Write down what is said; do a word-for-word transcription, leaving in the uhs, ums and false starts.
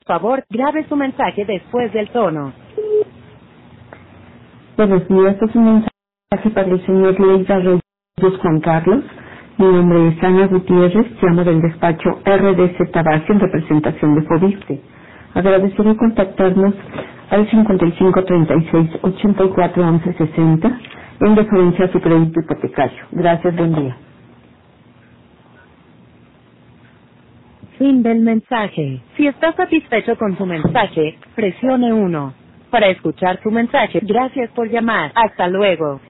Por favor, grabe su mensaje después del tono. Buenos días, es un mensaje para el señor Luis Arroyos Juan Carlos. Mi nombre es Ana Gutiérrez, llamo del despacho R D Z Base en representación de Fobiste. Agradecería contactarnos al cincuenta y cinco treinta y seis ochenta y cuatro once sesenta en referencia a su crédito hipotecario. Gracias, buen día. Fin del mensaje. Si está satisfecho con su mensaje, presione uno. Para escuchar su mensaje, gracias por llamar. Hasta luego.